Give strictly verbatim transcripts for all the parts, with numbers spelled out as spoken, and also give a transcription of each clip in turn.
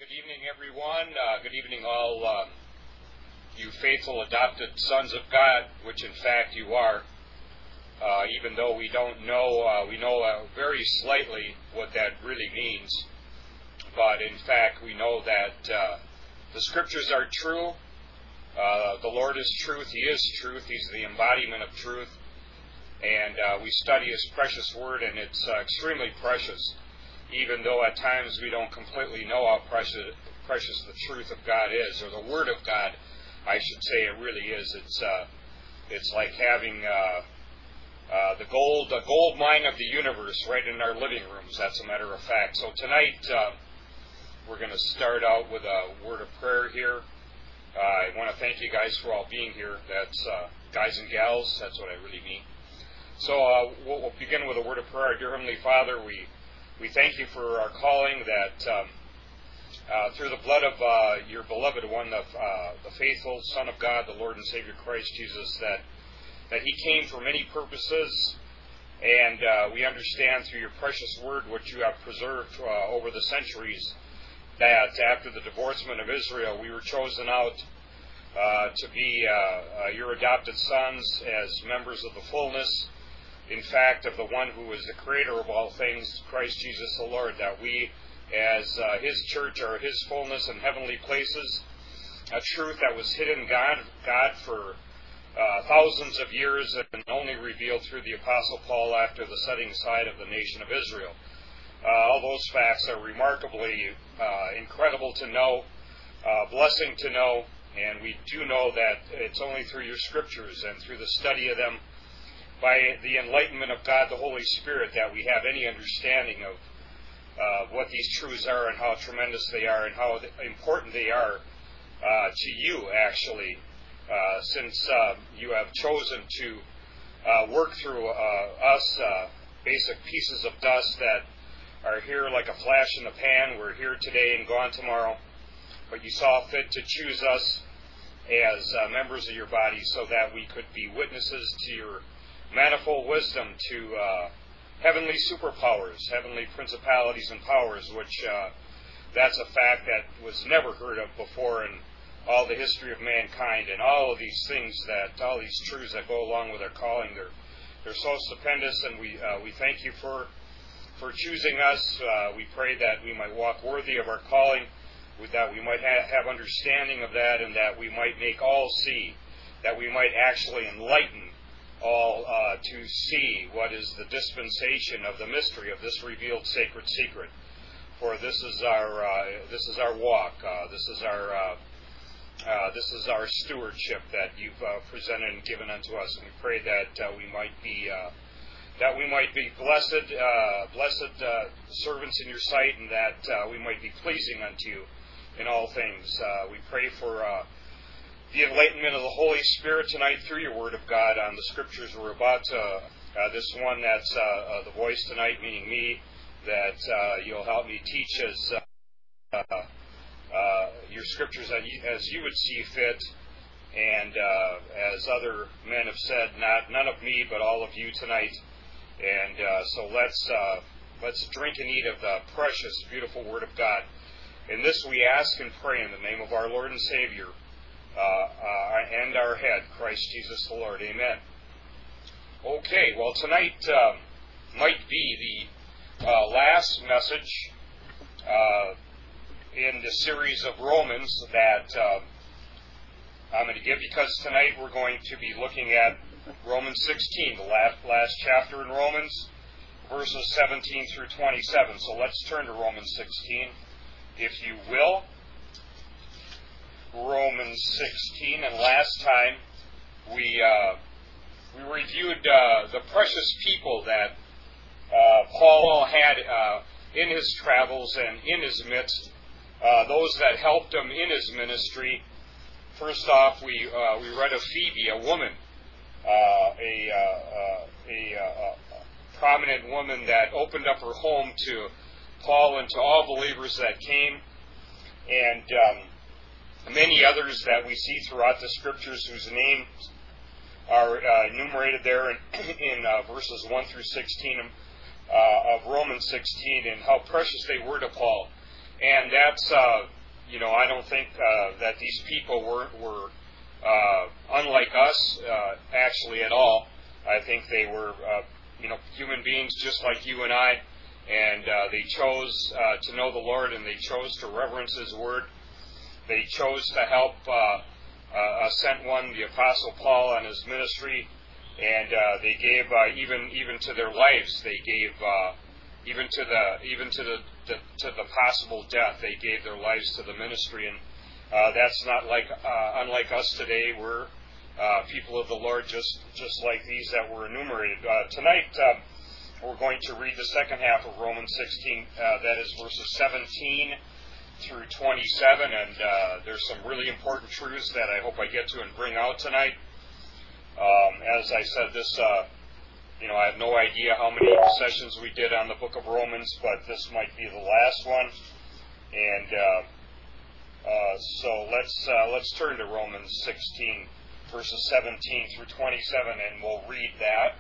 Good evening, everyone. Uh, good evening, all um, you faithful adopted sons of God, which in fact you are. Uh, even though we don't know, uh, we know uh, very slightly what that really means. But in fact, we know that uh, the Scriptures are true. Uh, the Lord is truth. He is truth. He's the embodiment of truth. And uh, we study His precious Word, and it's uh, extremely precious. Even though at times we don't completely know how precious, precious the truth of God is, or the Word of God, I should say it really is. It's uh, it's like having uh, uh, the gold, the gold mine of the universe right in our living rooms. That's a matter of fact. So tonight uh, we're going to start out with a word of prayer here. Uh, I want to thank you guys for all being here. That's uh, guys and gals. That's what I really mean. So uh, we'll, we'll begin with a word of prayer. Dear Heavenly Father, we We thank you for our calling that um, uh, through the blood of uh, your beloved one, the, uh, the faithful Son of God, the Lord and Savior Christ Jesus, that that He came for many purposes, and uh, we understand through your precious word, which you have preserved uh, over the centuries, that after the divorcement of Israel, we were chosen out uh, to be uh, uh, your adopted sons as members of the fullness, in fact, of the one who is the creator of all things, Christ Jesus the Lord, that we, as uh, His church, are His fullness in heavenly places, a truth that was hidden God, God for uh, thousands of years and only revealed through the Apostle Paul after the setting aside of the nation of Israel. Uh, all those facts are remarkably uh, incredible to know, uh, blessing to know, and we do know that it's only through your Scriptures and through the study of them, by the enlightenment of God the Holy Spirit, that we have any understanding of uh, what these truths are and how tremendous they are and how important they are uh, to you, actually, uh, since uh, you have chosen to uh, work through uh, us, uh, basic pieces of dust that are here like a flash in the pan. We're here today and gone tomorrow, but you saw fit to choose us as uh, members of your body so that we could be witnesses to your manifold wisdom, to uh, heavenly superpowers, heavenly principalities and powers, which uh, that's a fact that was never heard of before in all the history of mankind. And all of these things, that all these truths that go along with our calling, they're they're so stupendous, and we uh, we thank you for for choosing us. Uh, we pray that we might walk worthy of our calling, with that we might ha- have understanding of that, and that we might make all see, that we might actually enlighten all uh, to see what is the dispensation of the mystery of this revealed sacred secret. For this is our uh, this is our walk. Uh, this is our uh, uh, this is our stewardship that you've uh, presented and given unto us. And we pray that uh, we might be uh, that we might be blessed uh, blessed uh, servants in your sight, and that uh, we might be pleasing unto you in all things. Uh, we pray for Uh, the enlightenment of the Holy Spirit tonight through your Word of God on the Scriptures we're about to, uh, this one that's uh, uh, the voice tonight, meaning me, that uh, you'll help me teach as uh, uh, your Scriptures as you would see fit, and uh, as other men have said, not none of me, but all of you tonight. And uh, so let's uh, let's drink and eat of the precious, beautiful Word of God. And this we ask and pray in the name of our Lord and Savior, Uh, uh, and our head, Christ Jesus the Lord. Amen. Okay, well, tonight uh, might be the uh, last message uh, in the series of Romans that uh, I'm going to give, because tonight we're going to be looking at Romans sixteen, the last, last chapter in Romans, verses seventeen through twenty-seven. So let's turn to Romans sixteen, if you will. Romans sixteen, and last time we uh, we reviewed uh, the precious people that uh, Paul had uh, in his travels and in his midst, uh, those that helped him in his ministry. First off, we uh, we read of Phoebe, a woman, uh, a, uh, a, a, a prominent woman that opened up her home to Paul and to all believers that came, and um, many others that we see throughout the Scriptures whose names are uh, enumerated there in, in uh, verses one through sixteen uh, of Romans sixteen, and how precious they were to Paul. And that's uh, you know, I don't think uh, that these people were, were uh, unlike us uh, actually at all. I think they were, uh, you know, human beings just like you and I, and uh, they chose uh, to know the Lord, and they chose to reverence His Word. They chose to help uh, uh, a sent one, the Apostle Paul, on his ministry, and uh, they gave uh, even even to their lives. They gave uh, even to the even to the, the to the possible death. They gave their lives to the ministry, and uh, that's not like uh, unlike us today. We're uh, people of the Lord, just just like these that were enumerated uh, tonight. Uh, we're going to read the second half of Romans sixteen. Uh, that is verses seventeen through twenty-seven, and uh, there's some really important truths that I hope I get to and bring out tonight. Um, as I said, this, uh, you know, I have no idea how many sessions we did on the book of Romans, but this might be the last one. And uh, uh, so let's uh, let's turn to Romans sixteen, verses seventeen through twenty-seven, and we'll read that.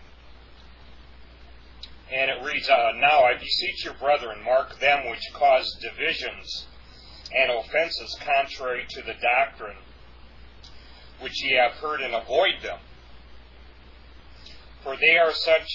And it reads, uh, Now I beseech you, brethren, mark them which cause divisions and offenses contrary to the doctrine which ye have heard, and avoid them. For they are such,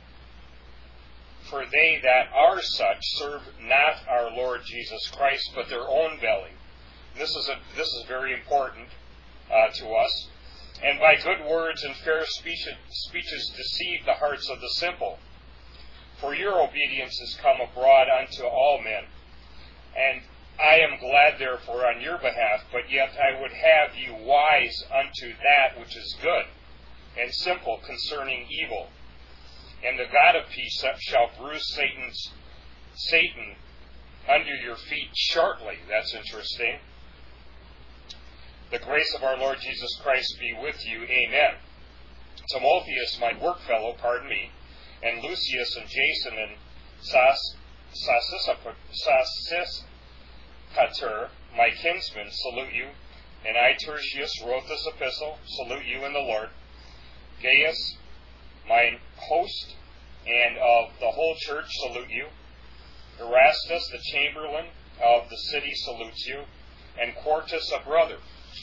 for they that are such serve not our Lord Jesus Christ, but their own belly. This is a, this is very important uh, to us. And by good words and fair speeches, speeches deceive the hearts of the simple. For your obedience is come abroad unto all men, and I am glad therefore on your behalf, but yet I would have you wise unto that which is good, and simple concerning evil. And the God of peace shall bruise Satan's Satan under your feet shortly. That's interesting. The grace of our Lord Jesus Christ be with you. Amen. Timotheus, my workfellow, pardon me, and Lucius and Jason and Sas, Sosipater, my kinsmen, salute you. And I, Tertius, wrote this epistle, salute you in the Lord. Gaius, my host, and of the whole church, salute you. Erastus, the chamberlain of the city, salutes you. And Quartus, a brother.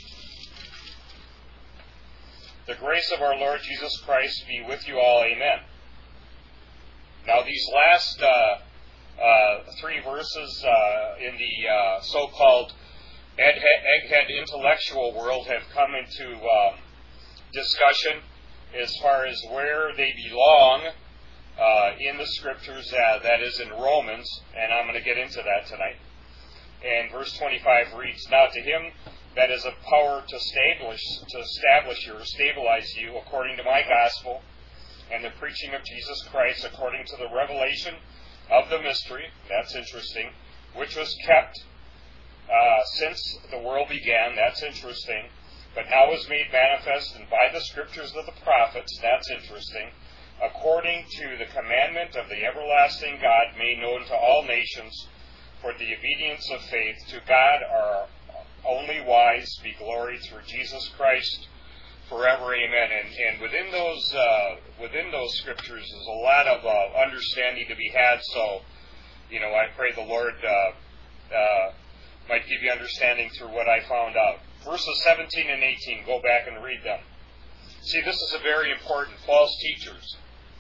The grace of our Lord Jesus Christ be with you all. Amen. Now, these last uh, uh, three verses uh, in the uh, so-called egghead intellectual world have come into um, discussion as far as where they belong uh, in the Scriptures, uh, that is in Romans, and I'm going to get into that tonight. And verse twenty-five reads, Now to him that is of power to establish, to establish you or stabilize you according to my gospel, and the preaching of Jesus Christ according to the revelation of the mystery, that's interesting, which was kept uh, since the world began, that's interesting, but now is made manifest, and by the scriptures of the prophets, that's interesting, according to the commandment of the everlasting God made known to all nations, for the obedience of faith, to God our only wise be glory through Jesus Christ, forever, amen. And, and within those uh, within those scriptures is a lot of uh, understanding to be had. So, you know, I pray the Lord uh, uh, might give you understanding through what I found out. Verses seventeen and eighteen, go back and read them. See, this is a very important. False teachers.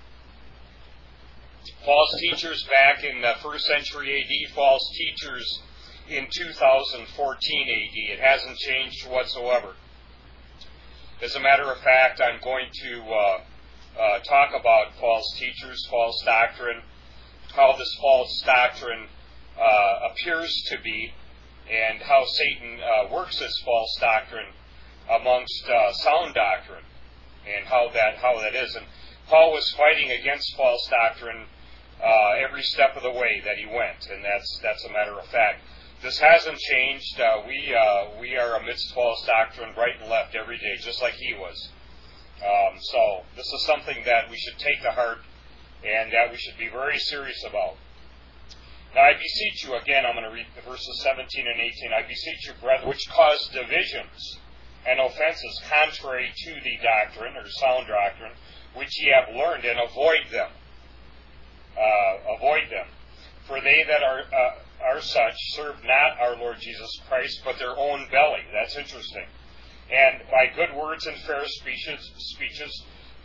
False teachers back in the first century A D, false teachers in two thousand fourteen A D. It hasn't changed whatsoever. As a matter of fact, I'm going to uh, uh, talk about false teachers, false doctrine, how this false doctrine uh, appears to be, and how Satan uh, works this false doctrine amongst uh, sound doctrine, and how that how that is. And Paul was fighting against false doctrine uh, every step of the way that he went, and that's that's a matter of fact. This hasn't changed. Uh, we uh, we are amidst false doctrine right and left every day, just like he was. Um, so this is something that we should take to heart and that we should be very serious about. Now I beseech you, again, I'm going to read verses seventeen and eighteen. I beseech you, brethren, which cause divisions and offenses contrary to the doctrine, or sound doctrine, which ye have learned, and avoid them. Uh, avoid them. For they that are... Uh, are such serve not our Lord Jesus Christ, but their own belly. That's interesting. And by good words and fair speeches, speeches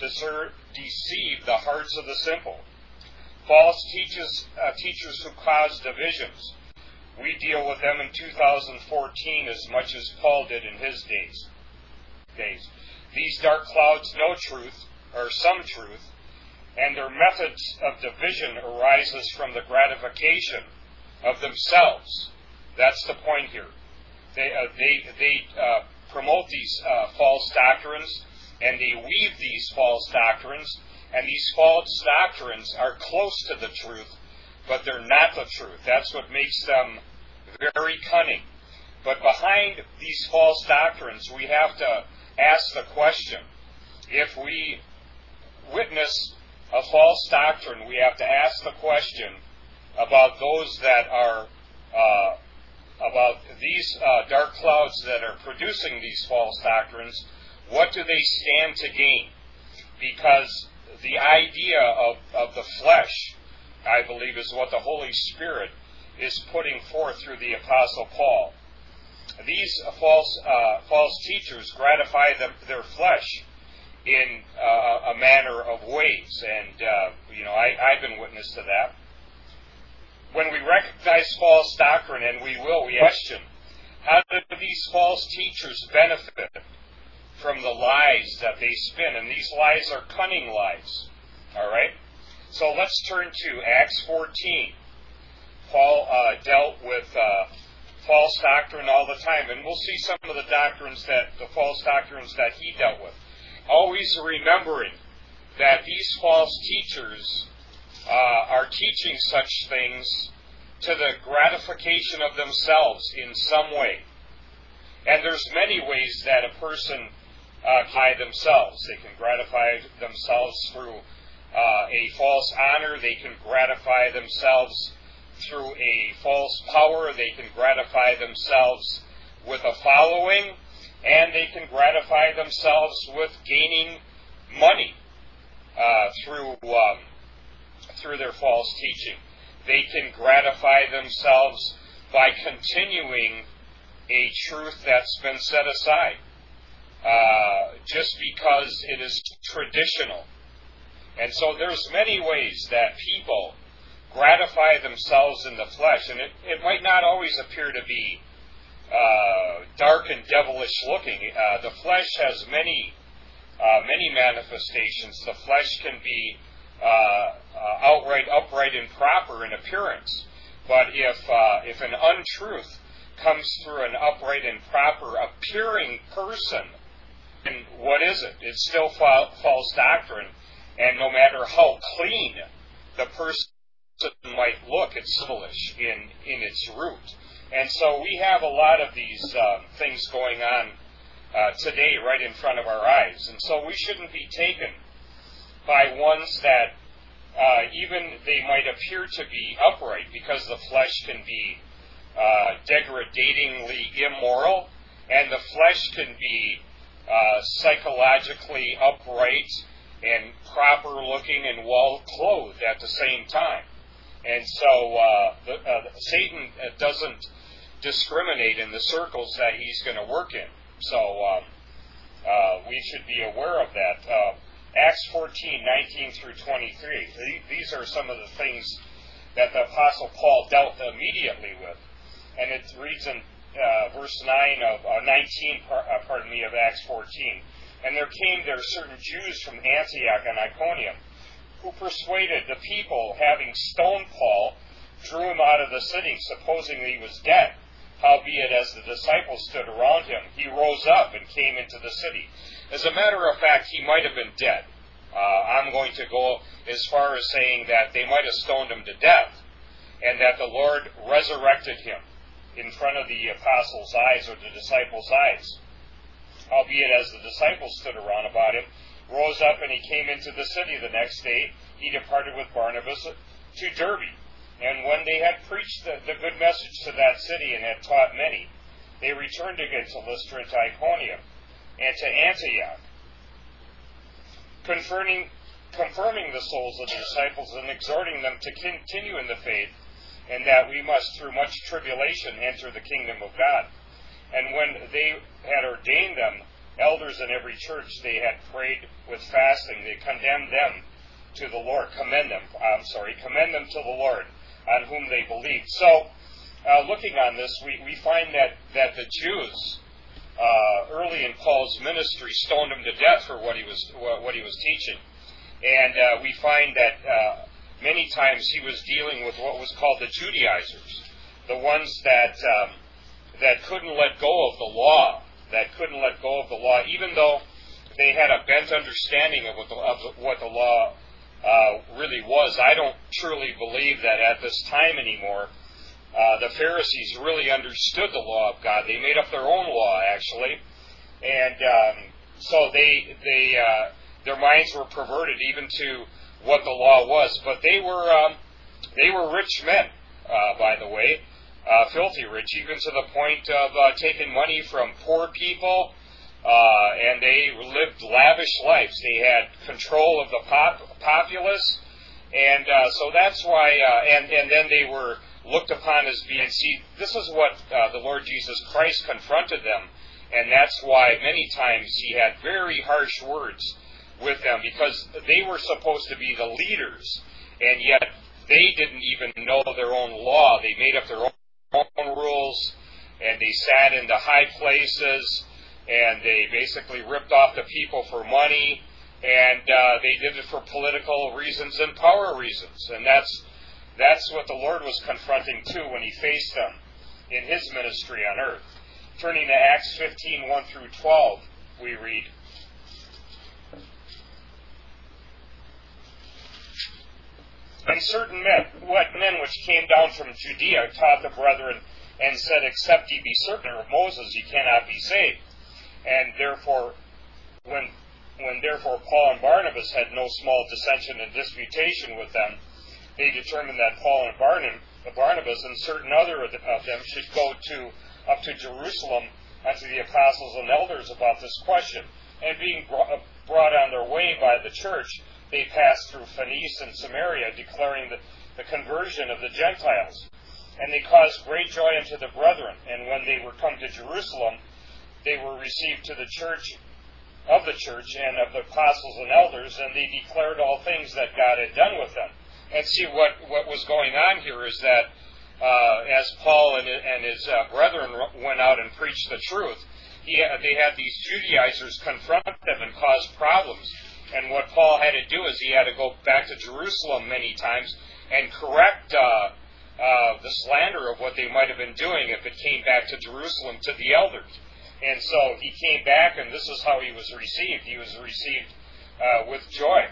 deceive the hearts of the simple. False teachers, uh, teachers who cause divisions. We deal with them in two thousand fourteen as much as Paul did in his days. days. These dark clouds know truth, or some truth, and their methods of division arises from the gratification of themselves. That's the point here. They uh, they they uh, promote these uh, false doctrines, and they weave these false doctrines, and these false doctrines are close to the truth, but they're not the truth. That's what makes them very cunning. But behind these false doctrines, we have to ask the question. If we witness a false doctrine, we have to ask the question about those that are, uh, about these uh, dark clouds that are producing these false doctrines. What do they stand to gain? Because the idea of, of the flesh, I believe, is what the Holy Spirit is putting forth through the Apostle Paul. These uh, false uh, false teachers gratify them, their flesh in uh, a manner of ways, and uh, you know I, I've been witness to that. When we recognize false doctrine, and we will, we question, how do these false teachers benefit from the lies that they spin? And these lies are cunning lies. All right? So let's turn to Acts fourteen. Paul uh, dealt with uh, false doctrine all the time, and we'll see some of the doctrines that, the false doctrines that he dealt with. Always remembering that these false teachers uh, are teaching such things to the gratification of themselves in some way. And there's many ways that a person uh, can themselves. They can gratify themselves through uh, a false honor. They can gratify themselves through a false power. They can gratify themselves with a following. And they can gratify themselves with gaining money uh, through um, through their false teaching. They can gratify themselves by continuing a truth that's been set aside, uh, just because it is traditional. And so there's many ways that people gratify themselves in the flesh, and it, it might not always appear to be uh, dark and devilish looking. Uh, the flesh has many uh, many manifestations. The flesh can be uh, uh, outright upright and proper in appearance, but if uh, if an untruth comes through an upright and proper appearing person, then what is it? It's still fa- false doctrine, and no matter how clean the person might look, it's devilish in, in its root. And so we have a lot of these uh, things going on uh, today right in front of our eyes. And so we shouldn't be taken by ones that uh, even they might appear to be upright, because the flesh can be uh, degradingly immoral, and the flesh can be uh, psychologically upright and proper looking and well clothed at the same time. And so uh, the, uh, Satan doesn't discriminate in the circles that he's going to work in. So um, uh, we should be aware of that. Uh, Acts fourteen, nineteen through twenty-three. These are some of the things that the Apostle Paul dealt immediately with. And it reads in uh, verse nine of uh, nineteen, uh, pardon me, of Acts fourteen. And there came there certain Jews from Antioch and Iconium, who persuaded the people, having stoned Paul, drew him out of the city, supposing that he was dead. Howbeit, as the disciples stood around him, he rose up and came into the city. As a matter of fact, he might have been dead. Uh, I'm going to go as far as saying that they might have stoned him to death, and that the Lord resurrected him in front of the apostles' eyes, or the disciples' eyes. Howbeit, as the disciples stood around about him, rose up, and he came into the city the next day. He departed with Barnabas to Derbe. And when they had preached the, the good message to that city and had taught many, they returned again to Lystra and to Iconium and to Antioch, confirming, confirming the souls of the disciples and exhorting them to continue in the faith, and that we must through much tribulation enter the kingdom of God. And when they had ordained them elders in every church, they had prayed with fasting. They condemned them to the Lord, commend them, I'm sorry, commend them to the Lord on whom they believed. So, uh, looking on this, we, we find that, that the Jews, uh, early in Paul's ministry, stoned him to death for what he was what he was teaching. And uh, we find that uh, many times he was dealing with what was called the Judaizers, the ones that um, that couldn't let go of the law, that couldn't let go of the law, even though they had a bent understanding of what the, of what the law uh, really was. I don't truly believe that at this time anymore uh, the Pharisees really understood the law of God. They made up their own law, actually, and um, so they they uh, their minds were perverted even to what the law was. But they were um, they were rich men, uh, by the way. Uh, filthy rich, even to the point of uh, taking money from poor people, uh, and they lived lavish lives. They had control of the pop- populace, and uh, so that's why, uh, and, and then they were looked upon as being, see, this is what uh, the Lord Jesus Christ confronted them, and that's why many times he had very harsh words with them, because they were supposed to be the leaders, and yet they didn't even know their own law. They made up their own own rules, and they sat into high places, and they basically ripped off the people for money, and uh, they did it for political reasons and power reasons. And that's that's what the Lord was confronting too when he faced them in his ministry on earth. Turning to Acts fifteen, one through twelve, we read, And certain men, what men which came down from Judea, taught the brethren, and said, Except ye be certain of Moses, ye cannot be saved. And therefore, when when therefore Paul and Barnabas had no small dissension and disputation with them, they determined that Paul and Barnabas and certain other of them should go to up to Jerusalem unto the apostles and elders about this question. And being brought on their way by the church, they passed through Phoenice and Samaria, declaring the, the conversion of the Gentiles. And they caused great joy unto the brethren. And when they were come to Jerusalem, they were received to the church of the church and of the apostles and elders, and they declared all things that God had done with them. And see, what, what was going on here is that uh, as Paul and, and his uh, brethren went out and preached the truth, he, they had these Judaizers confront them and cause problems. And what Paul had to do is he had to go back to Jerusalem many times and correct uh, uh, the slander of what they might have been doing if it came back to Jerusalem to the elders. And so he came back, and this is how he was received. He was received uh, with joy.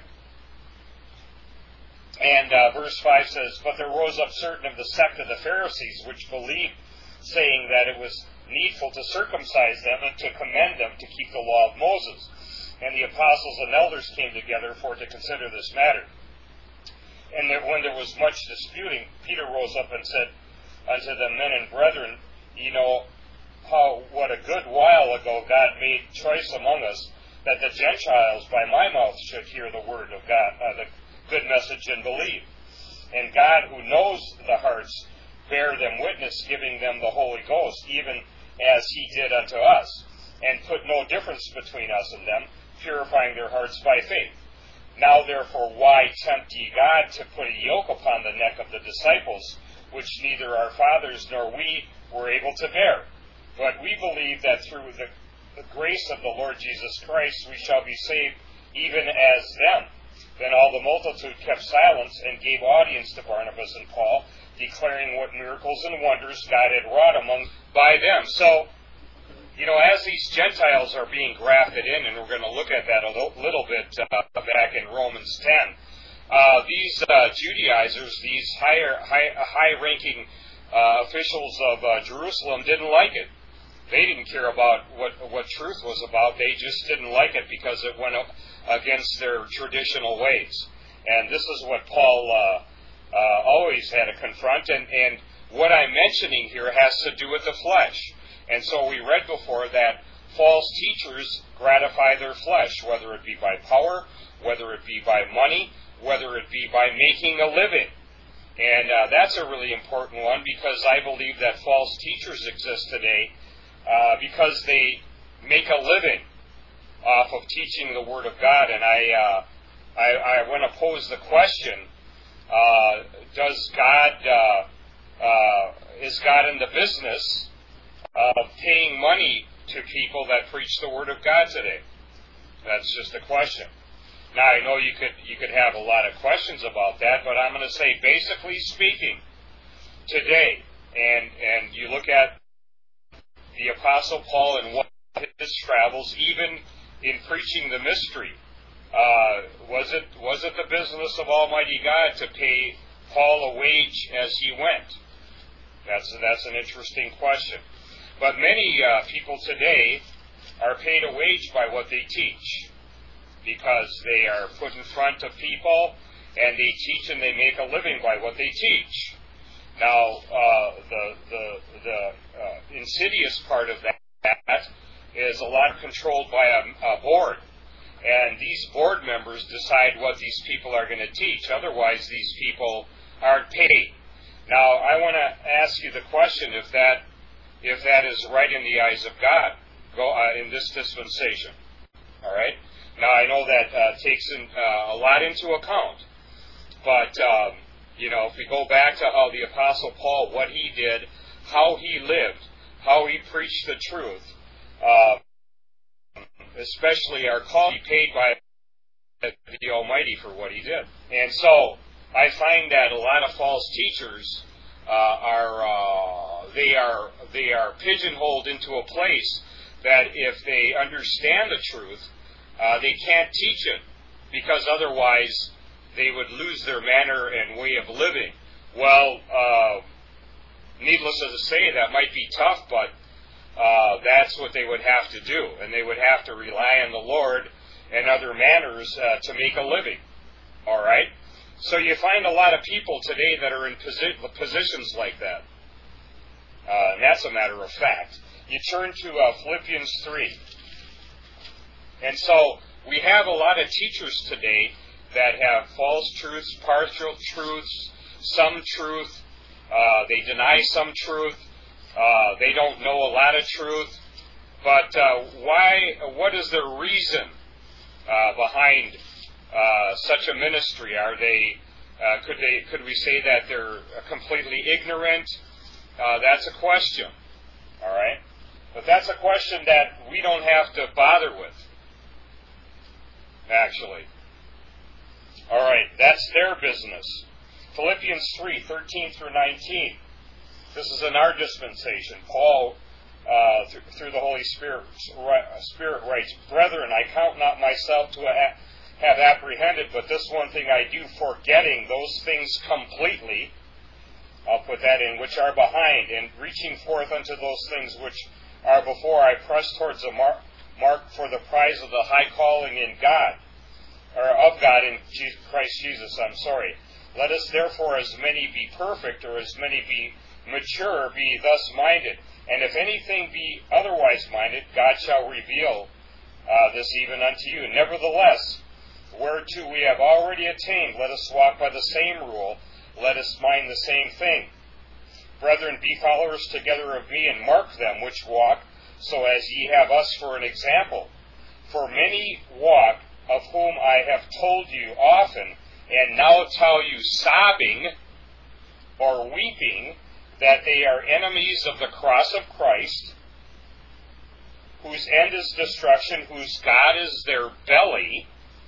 And uh, verse five says, But there rose up certain of the sect of the Pharisees, which believed, saying that it was needful to circumcise them and to commend them to keep the law of Moses. And the apostles and elders came together for to consider this matter. And there, when there was much disputing, Peter rose up and said unto the men and brethren, Ye know how what a good while ago God made choice among us, that the Gentiles by my mouth should hear the word of God, uh, the good message, and believe. And God, who knows the hearts, bear them witness, giving them the Holy Ghost, even as he did unto us, and put no difference between us and them, purifying their hearts by faith. Now therefore why tempt ye God to put a yoke upon the neck of the disciples, which neither our fathers nor we were able to bear? But we believe that through the, the grace of the Lord Jesus Christ we shall be saved even as them. Then all the multitude kept silence and gave audience to Barnabas and Paul, declaring what miracles and wonders God had wrought among by them. So, you know, as these Gentiles are being grafted in, and we're going to look at that a little, little bit uh, back in Romans ten, uh, these uh, Judaizers, these higher, high, high-ranking uh, officials of uh, Jerusalem didn't like it. They didn't care about what, what truth was about. They just didn't like it because it went against their traditional ways. And this is what Paul uh, uh, always had to confront. And, and what I'm mentioning here has to do with the flesh. And so we read before that false teachers gratify their flesh, whether it be by power, whether it be by money, whether it be by making a living. And uh, that's a really important one because I believe that false teachers exist today uh, because they make a living off of teaching the Word of God. And I, uh, I, I want to pose the question, uh, does God, uh, uh, is God in the business of paying money to people that preach the Word of God today? That's just a question. Now, I know you could you could have a lot of questions about that, but I'm going to say, basically speaking, today, and and you look at the Apostle Paul and what his travels, even in preaching the mystery, uh, was it was it the business of Almighty God to pay Paul a wage as he went? That's that's an interesting question. But many uh, people today are paid a wage by what they teach, because they are put in front of people and they teach and they make a living by what they teach. Now, uh, the the, the uh, insidious part of that is a lot controlled by a, a board, and these board members decide what these people are going to teach. Otherwise, these people aren't paid. Now, I want to ask you the question: if that if that is right in the eyes of God, go uh, in this dispensation, all right. Now, I know that uh, takes in, uh, a lot into account, but, um, you know, if we go back to how the Apostle Paul, what he did, how he lived, how he preached the truth, uh, especially our call to be paid by the Almighty for what he did. And so, I find that a lot of false teachers uh, are, uh, they are, they are pigeonholed into a place that if they understand the truth, Uh, they can't teach it, because otherwise they would lose their manner and way of living. Well, uh, needless to say, that might be tough, but uh, that's what they would have to do, and they would have to rely on the Lord and other manners uh, to make a living. All right? So you find a lot of people today that are in posi- positions like that. Uh, and that's a matter of fact. You turn to uh, Philippians three. And so we have a lot of teachers today that have false truths, partial truths, some truth. Uh, they deny some truth. Uh, they don't know a lot of truth. But uh, why? What is the reason uh, behind uh, such a ministry? Are they? Uh, could they? Could we say that they're completely ignorant? Uh, that's a question. All right, but that's a question that we don't have to bother with. Actually. All right, that's their business. Philippians three, thirteen through nineteen. This is in our dispensation. Paul, uh, th- through the Holy Spirit, Spirit writes, "Brethren, I count not myself to ha- have apprehended, but this one thing I do, forgetting those things completely," I'll put that in, "which are behind, and reaching forth unto those things which are before, I press towards the mark, mark for the prize of the high calling in God, or of God in Jesus, Christ Jesus, I'm sorry. Let us therefore, as many be perfect, or as many be mature, be thus minded. And if anything be otherwise minded, God shall reveal uh, this even unto you. Nevertheless, whereto we have already attained, let us walk by the same rule, let us mind the same thing. Brethren, be followers together of me, and mark them which walk, so as ye have us for an example. For many walk, of whom I have told you often, and now tell you sobbing or weeping, that they are enemies of the cross of Christ, whose end is destruction, whose God is their belly,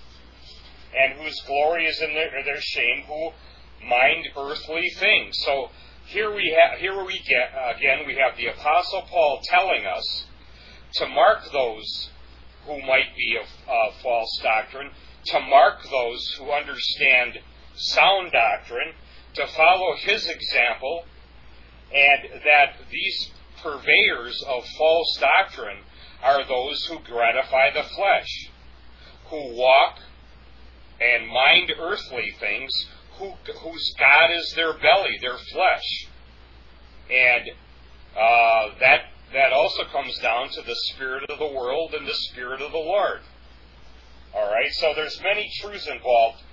and whose glory is in their, their shame, who mind earthly things. So here we have, here we get again, we have the Apostle Paul telling us to mark those who might be of uh, false doctrine, to mark those who understand sound doctrine, to follow his example, and that these purveyors of false doctrine are those who gratify the flesh, who walk and mind earthly things, who, whose God is their belly, their flesh. And uh, that that also comes down to the spirit of the world and the spirit of the Lord. All right, so there's many truths involved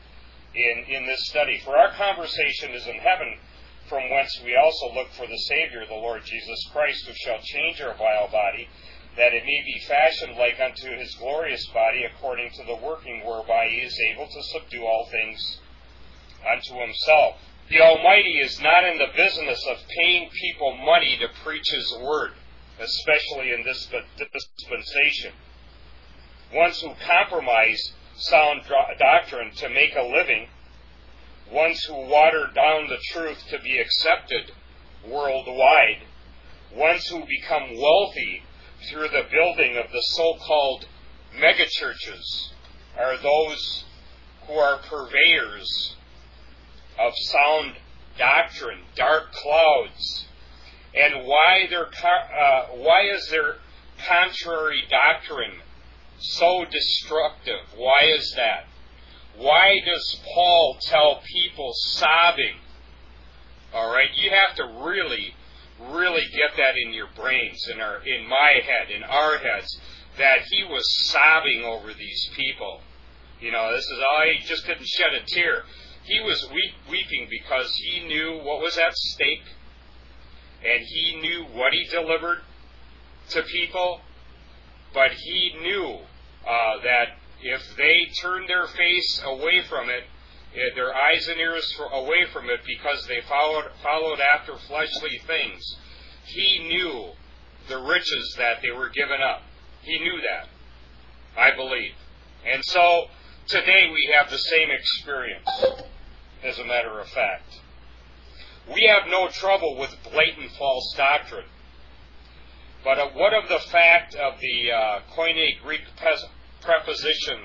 in, in this study. For our conversation is in heaven, from whence we also look for the Savior, the Lord Jesus Christ, who shall change our vile body, that it may be fashioned like unto his glorious body, according to the working whereby he is able to subdue all things unto himself. The Almighty is not in the business of paying people money to preach his word, especially in this dispensation. Ones who compromise sound doctrine to make a living, ones who water down the truth to be accepted worldwide, ones who become wealthy through the building of the so-called megachurches, are those who are purveyors of sound doctrine, dark clouds. And why their uh, why is their contrary doctrine so destructive? Why is that? Why does Paul tell people sobbing? All right, you have to really, really get that in your brains, in our, in my head, in our heads, that he was sobbing over these people. You know, this is all. He just couldn't shed a tear. He was weep, weeping because he knew what was at stake, and he knew what he delivered to people. But he knew uh, that if they turned their face away from it, uh, their eyes and ears for, away from it, because they followed followed after fleshly things, he knew the riches that they were given up. He knew that, I believe. And so today we have the same experience, as a matter of fact. We have no trouble with blatant false doctrine. But uh, what of the fact of the uh, Koine Greek pes- preposition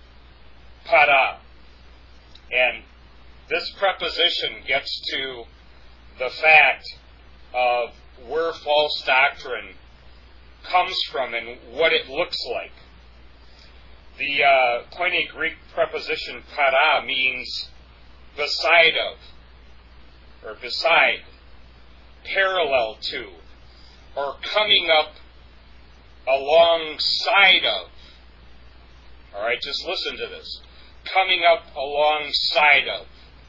para? And this preposition gets to the fact of where false doctrine comes from and what it looks like. The uh, Koine Greek preposition para means beside of, or beside, parallel to, or coming up alongside of. All right, just listen to this. Coming up alongside of.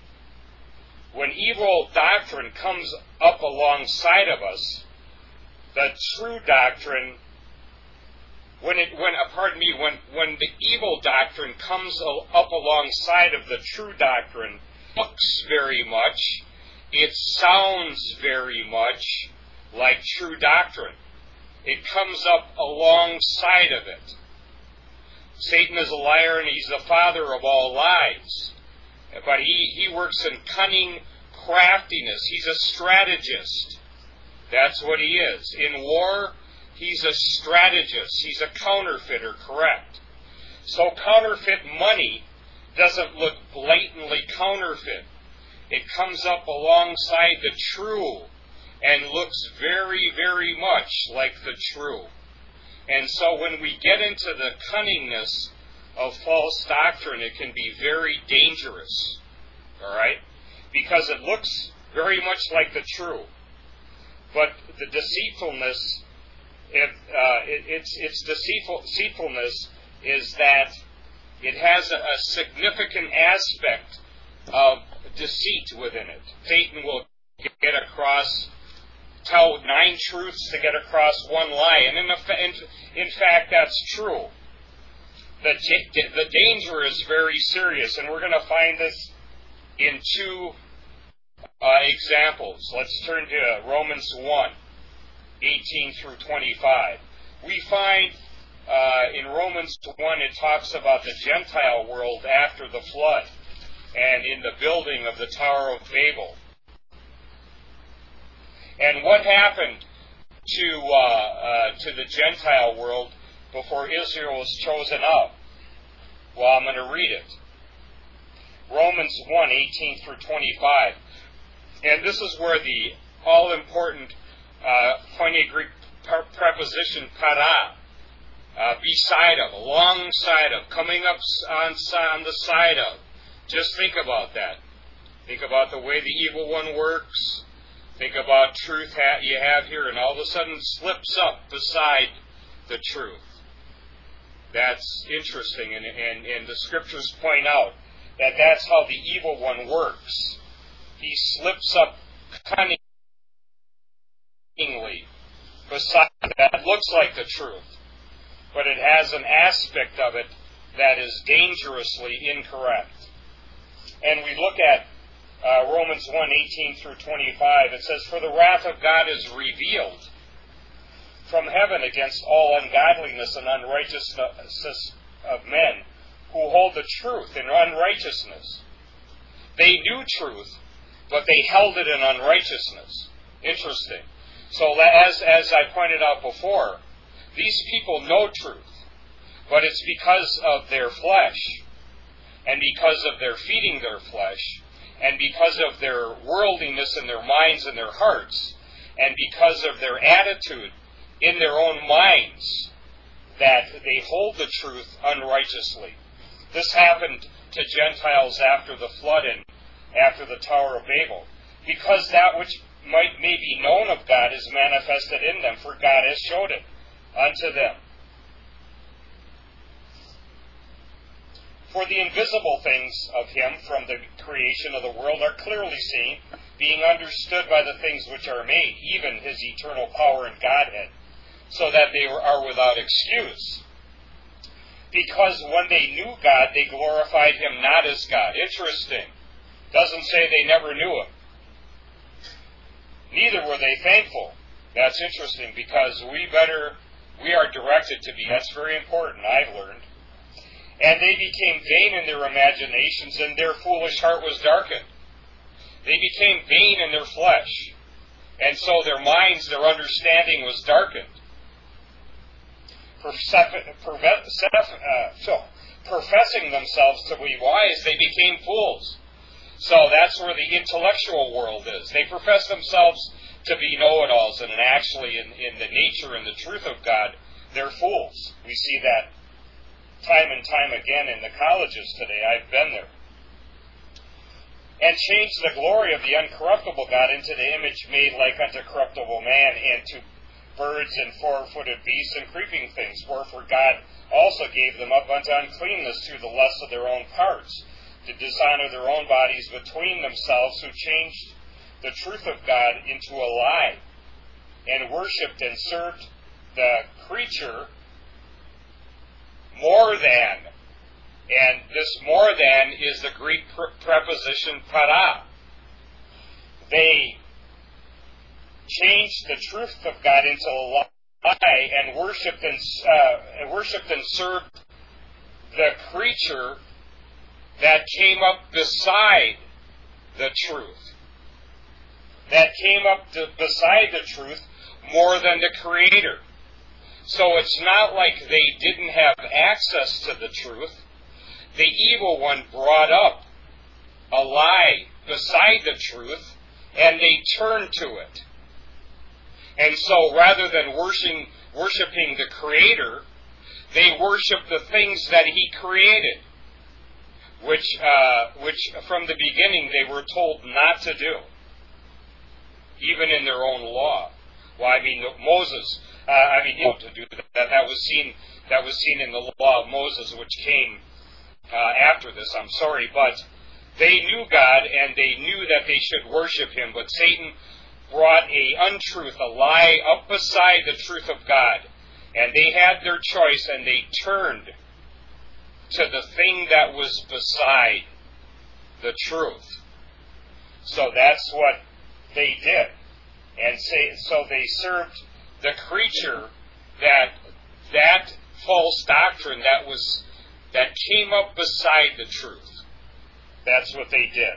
When evil doctrine comes up alongside of us, the true doctrine, when it, when, uh, pardon me, when, when the evil doctrine comes up alongside of the true doctrine, looks very much, it sounds very much like true doctrine. It comes up alongside of it. Satan is a liar and he's the father of all lies. But he, he works in cunning craftiness. He's a strategist. That's what he is. In war, he's a strategist. He's a counterfeiter, correct. So counterfeit money doesn't look blatantly counterfeit. It comes up alongside the true and looks very, very much like the true. And so when we get into the cunningness of false doctrine, it can be very dangerous, all right? Because it looks very much like the true. But the deceitfulness, if, uh, it, its, its deceitful, deceitfulness is that it has a, a significant aspect of deceit within it. Satan will get across, tell nine truths to get across one lie. And in, in, in fact, that's true. The, the danger is very serious, and we're going to find this in two uh, examples. Let's turn to Romans one, eighteen through twenty-five. We find uh, in Romans one, it talks about the Gentile world after the flood and in the building of the Tower of Babel. And what happened to uh, uh, to the Gentile world before Israel was chosen up? Well, I'm going to read it. Romans one, eighteen through twenty-five. And this is where the all-important uh, Koine Greek preposition para, uh, beside of, alongside of, coming up on, on the side of. Just think about that. Think about the way the evil one works. Think about truth ha- you have here, and all of a sudden slips up beside the truth. That's interesting, and, and, and the scriptures point out that that's how the evil one works. He slips up cunningly beside that looks like the truth, but it has an aspect of it that is dangerously incorrect. And we look at uh, Romans one, eighteen through twenty-five. It says, "For the wrath of God is revealed from heaven against all ungodliness and unrighteousness of men who hold the truth in unrighteousness." They knew truth, but they held it in unrighteousness. Interesting. So as, as I pointed out before, these people know truth, but it's because of their flesh, and because of their feeding their flesh, and because of their worldliness in their minds and their hearts, and because of their attitude in their own minds, that they hold the truth unrighteously. This happened to Gentiles after the flood and after the Tower of Babel, because that which might may be known of God is manifested in them, for God has showed it unto them. For the invisible things of him from the creation of the world are clearly seen, being understood by the things which are made, even his eternal power and Godhead, so that they are without excuse. Because when they knew God, they glorified him not as God. Interesting. Doesn't say they never knew him. Neither were they thankful. That's interesting, because we better, we are directed to be. That's very important, I've learned. And they became vain in their imaginations, and their foolish heart was darkened. They became vain in their flesh, and so their minds, their understanding was darkened. Professing themselves to be wise, they became fools. So that's where the intellectual world is. They profess themselves to be know-it-alls, and actually in, in the nature and the truth of God, they're fools. We see that time and time again in the colleges today. I've been there. And changed the glory of the uncorruptible God into the image made like unto corruptible man, and to birds and four-footed beasts and creeping things. Wherefore God also gave them up unto uncleanness through the lust of their own parts, to dishonor their own bodies between themselves, who changed the truth of God into a lie, and worshipped and served the creature more than. And this more than is the Greek preposition para. They changed the truth of God into a lie, and worshipped and, uh, worshipped and served the creature that came up beside the truth. That came up to, beside the truth more than the Creator. So it's not like they didn't have access to the truth. The evil one brought up a lie beside the truth, and they turned to it. And so rather than worshiping, worshiping the Creator, they worship the things that He created, which uh, which from the beginning they were told not to do, even in their own law. Well, I mean Moses, uh, I mean you know, to do that. That was seen. That was seen in the law of Moses, which came uh, after this. I'm sorry, but they knew God and they knew that they should worship Him. But Satan brought a untruth, a lie, up beside the truth of God, and they had their choice, and they turned to the thing that was beside the truth. So that's what they did. And say, so they served the creature, that that false doctrine that was that came up beside the truth. That's what they did.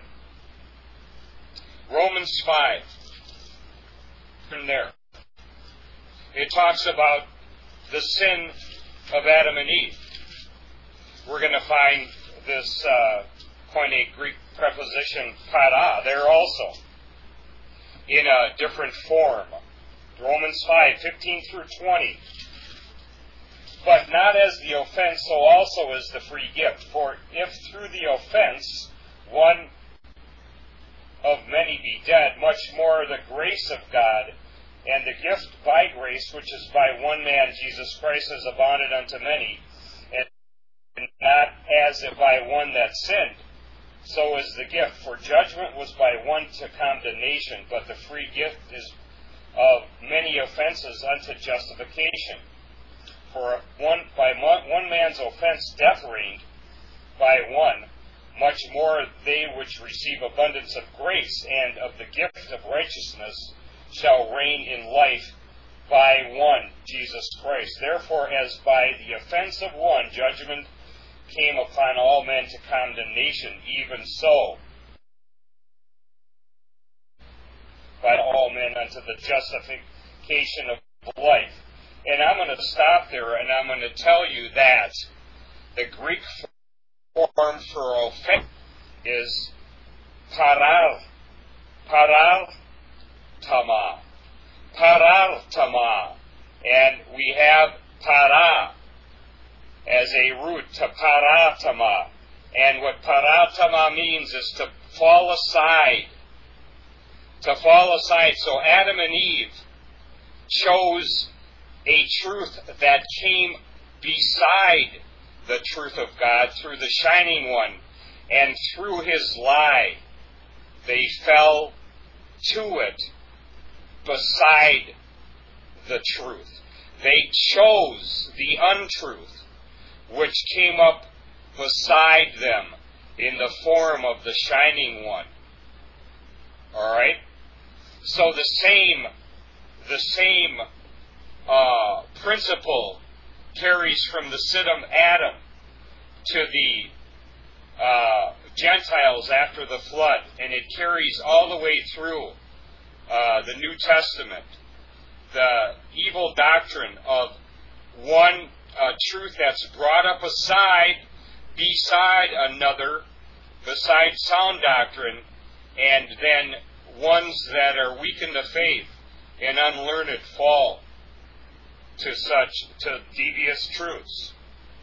Romans five. From there. It talks about the sin of Adam and Eve. We're going to find this uh, Koine Greek preposition para there also, in a different form. Romans five, fifteen through twenty. But not as the offense, so also is the free gift. For if through the offense one of many be dead, much more the grace of God and the gift by grace, which is by one man, Jesus Christ, has abounded unto many, and not as if by one that sinned. so is the gift. For judgment was by one to condemnation, but the free gift is of many offenses unto justification. For one, by one man's offense death reigned by one, much more they which receive abundance of grace and of the gift of righteousness shall reign in life by one, Jesus Christ. Therefore, as by the offense of one judgment came upon all men to condemnation, even so by all men unto the justification of life. And I'm going to stop there, and I'm going to tell you that the Greek form for offense is parar, parar tama, parar tama, and we have para as a root to paratama, and what paratama means is to fall aside, to fall aside. So Adam and Eve chose a truth that came beside the truth of God through the Shining One, and through his lie they fell to it beside the truth. They chose the untruth which came up beside them in the form of the Shining One. Alright? So the same the same uh, principle carries from the Siddim Adam to the uh, Gentiles after the flood, and it carries all the way through uh, the New Testament. The evil doctrine of one uh, truth that's brought up aside, beside another, beside sound doctrine, and then ones that are weak in the faith and unlearned fall to such, to devious truths.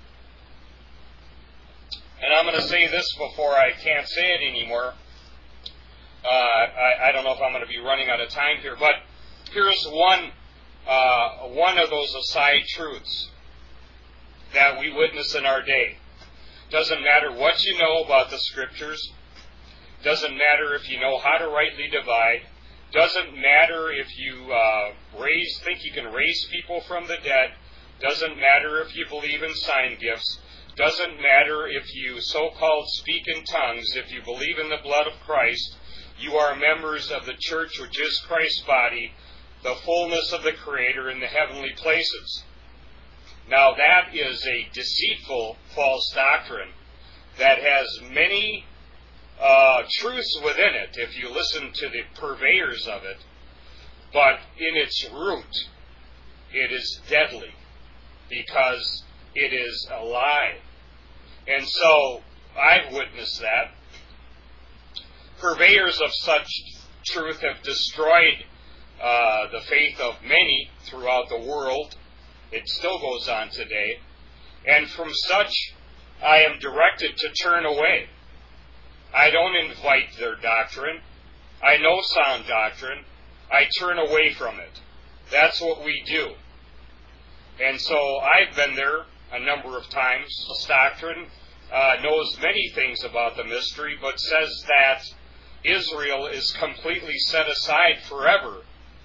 And I'm going to say this before I can't say it anymore. Uh, I, I don't know if I'm going to be running out of time here, but here's one uh, one of those aside truths that we witness in our day. Doesn't matter what you know about the Scriptures. Doesn't matter if you know how to rightly divide. Doesn't matter if you uh, raise, think you can raise people from the dead. Doesn't matter if you believe in sign gifts. Doesn't matter if you so-called speak in tongues. If you believe in the blood of Christ, you are members of the church which is Christ's body, the fullness of the Creator in the heavenly places. Now that is a deceitful false doctrine that has many Uh, truths within it, if you listen to the purveyors of it, but in its root, it is deadly, because it is a lie. And so, I've witnessed that. Purveyors of such truth have destroyed uh, the faith of many throughout the world. It still goes on today. And from such, I am directed to turn away. I don't invite their doctrine. I know sound doctrine. I turn away from it. That's what we do. And so I've been there a number of times. This doctrine uh, knows many things about the mystery, but says that Israel is completely set aside forever,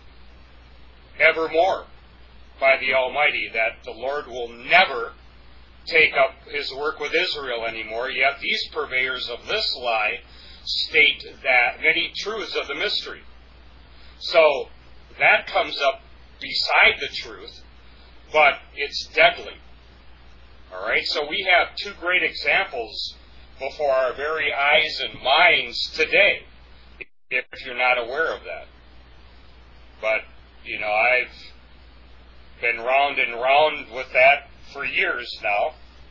evermore, by the Almighty, that the Lord will never take up his work with Israel anymore. Yet these purveyors of this lie state that many truths of the mystery. So that comes up beside the truth, but it's deadly. All right, so we have two great examples before our very eyes and minds today, if you're not aware of that. But, you know, I've been round and round with that for years now.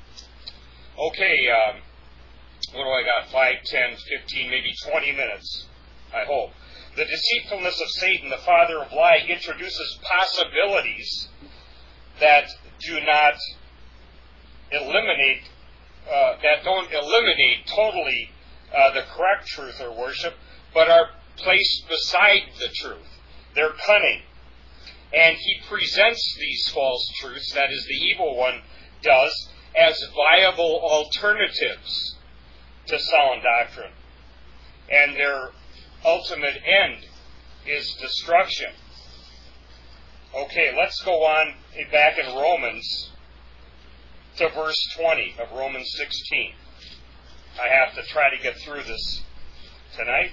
Okay, um, what do I got? five, ten, fifteen, maybe twenty minutes, I hope. The deceitfulness of Satan, the father of lie, introduces possibilities that do not eliminate, uh, that don't eliminate totally uh, the correct truth or worship, but are placed beside the truth. They're cunning. And he presents these false truths, that is, the evil one does, as viable alternatives to sound doctrine. And their ultimate end is destruction. Okay, let's go on back in Romans to verse twenty of Romans sixteen. I have to try to get through this tonight.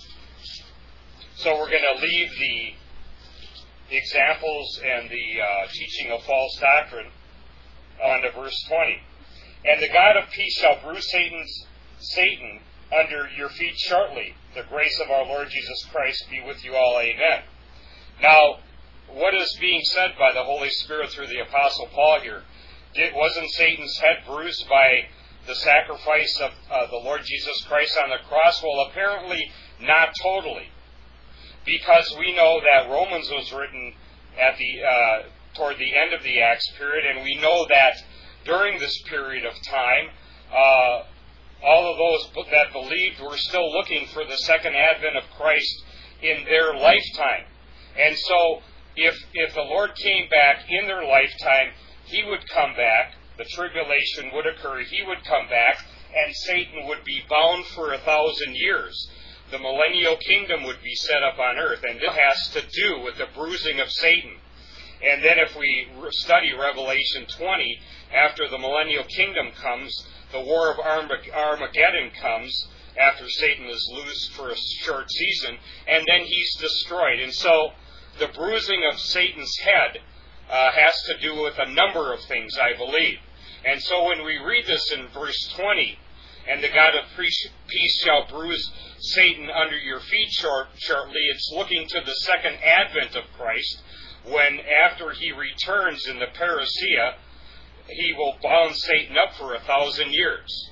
So we're going to leave the examples and the uh, teaching of false doctrine on to verse twenty. And the God of peace shall bruise Satan's, Satan under your feet shortly. The grace of our Lord Jesus Christ be with you all. Amen. Now, what is being said by the Holy Spirit through the Apostle Paul here? It wasn't Satan's head bruised by the sacrifice of uh, the Lord Jesus Christ on the cross? Well, apparently not totally, because we know that Romans was written at the uh, toward the end of the Acts period, and we know that during this period of time, uh, all of those that believed were still looking for the second advent of Christ in their lifetime. And so, if if the Lord came back in their lifetime, He would come back, the tribulation would occur, He would come back, and Satan would be bound for a thousand years. The millennial kingdom would be set up on earth, and this has to do with the bruising of Satan. And then if we study Revelation twenty, after the millennial kingdom comes, the war of Armageddon comes, after Satan is loosed for a short season, and then he's destroyed. And so, the bruising of Satan's head uh, has to do with a number of things, I believe. And so when we read this in verse twenty, and the God of peace shall bruise Satan under your feet short, shortly, it's looking to the second advent of Christ, when after He returns in the parousia, He will bound Satan up for a thousand years.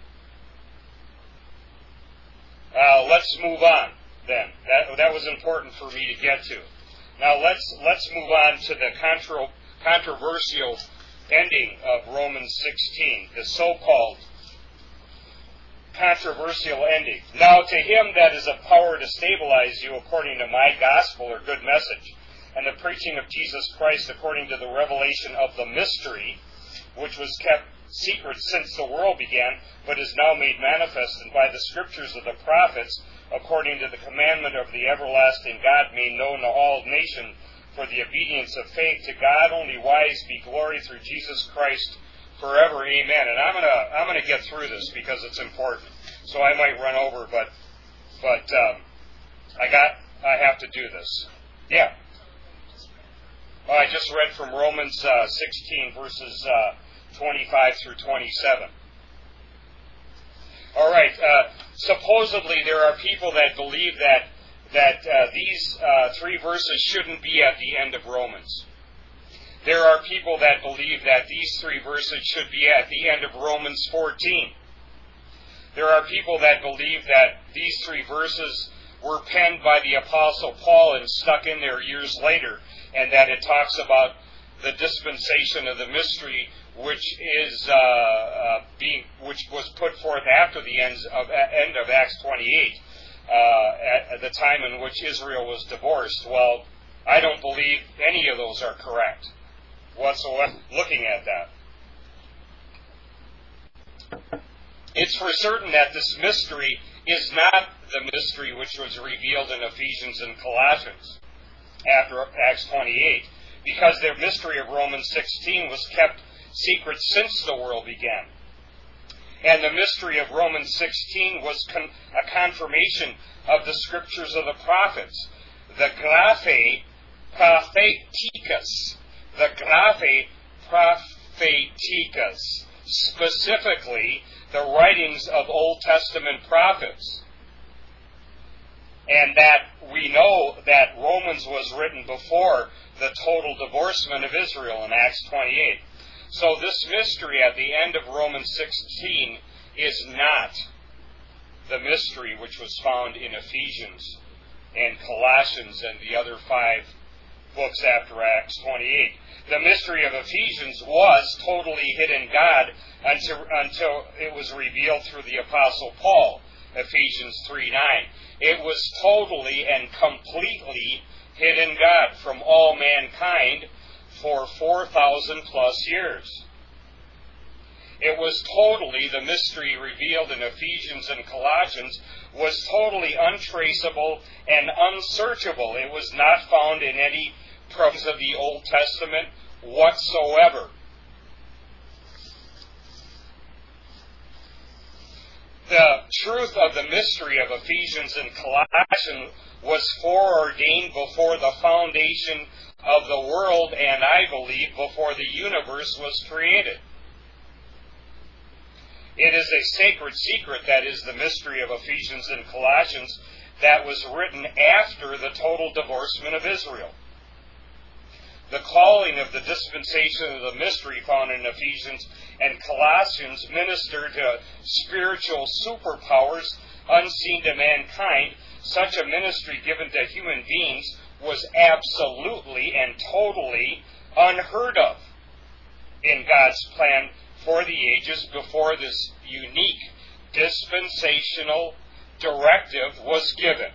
Uh, let's move on then. That, that was important for me to get to. Now let's let's move on to the contro, controversial ending of Romans sixteen, the so-called controversial ending. Now to Him that is of power to stabilize you according to my gospel or good message, and the preaching of Jesus Christ according to the revelation of the mystery, which was kept secret since the world began, but is now made manifest by the scriptures of the prophets, according to the commandment of the everlasting God, made known to all nations, for the obedience of faith. To God only wise be glory through Jesus Christ forever. Amen. And I'm gonna I'm gonna get through this because it's important. So I might run over, but but um, I got I have to do this. Yeah. Well, I just read from Romans uh, sixteen verses uh, twenty-five through twenty-seven. All right. Uh, supposedly, there are people that believe that that uh, these uh, three verses shouldn't be at the end of Romans. There are people that believe that these three verses should be at the end of Romans fourteen. There are people that believe that these three verses were penned by the Apostle Paul and stuck in there years later, and that it talks about the dispensation of the mystery, which is uh, uh, being, which was put forth after the ends of, end of Acts twenty-eight, uh, at the time in which Israel was divorced. Well, I don't believe any of those are correct whatsoever. Looking at that, it's for certain that this mystery is not the mystery which was revealed in Ephesians and Colossians after Acts twenty-eight, because the mystery of Romans sixteen was kept secret since the world began. And the mystery of Romans sixteen was con- a confirmation of the scriptures of the prophets. The graphe propheticus. The graphe propheticus. Specifically, the writings of Old Testament prophets. And that we know that Romans was written before the total divorcement of Israel in Acts twenty-eight. So this mystery at the end of Romans sixteen is not the mystery which was found in Ephesians and Colossians and the other five books after Acts twenty-eight. The mystery of Ephesians was totally hid in God until, until it was revealed through the Apostle Paul, Ephesians three nine. It was totally and completely hid in God from all mankind for four thousand plus years. It was totally, the mystery revealed in Ephesians and Colossians was totally untraceable and unsearchable. It was not found in any prophets of the Old Testament whatsoever. The truth of the mystery of Ephesians and Colossians was foreordained before the foundation of the world, and I believe before the universe was created. It is a sacred secret, that is the mystery of Ephesians and Colossians, that was written after the total divorcement of Israel. The calling of the dispensation of the mystery found in Ephesians and Colossians ministered to spiritual superpowers unseen to mankind. Such a ministry given to human beings was absolutely and totally unheard of in God's plan for the ages before this unique dispensational directive was given.